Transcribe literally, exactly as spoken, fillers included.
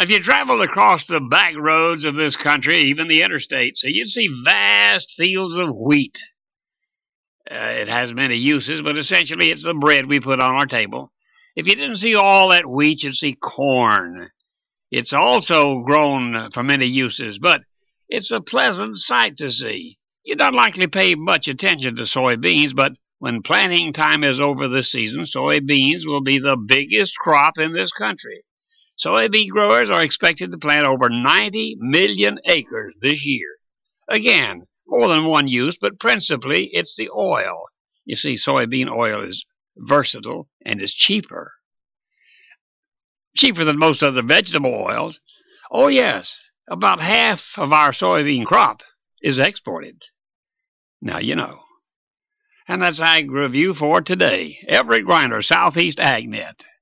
If you traveled across the back roads of this country, even the interstates, so you'd see vast fields of wheat. Uh, it has many uses, but essentially it's the bread we put on our table. If you didn't see all that wheat, you'd see corn. It's also grown for many uses, but it's a pleasant sight to see. You don't likely pay much attention to soybeans, but when planting time is over this season, soybeans will be the biggest crop in this country. Soybean growers are expected to plant over ninety million acres this year. Again, more than one use, but principally it's the oil. You see, soybean oil is versatile and is cheaper. Cheaper than most other vegetable oils. Oh yes, about half of our soybean crop is exported. Now you know. And that's Ag Review for today. Everett Griner, Southeast AgNet.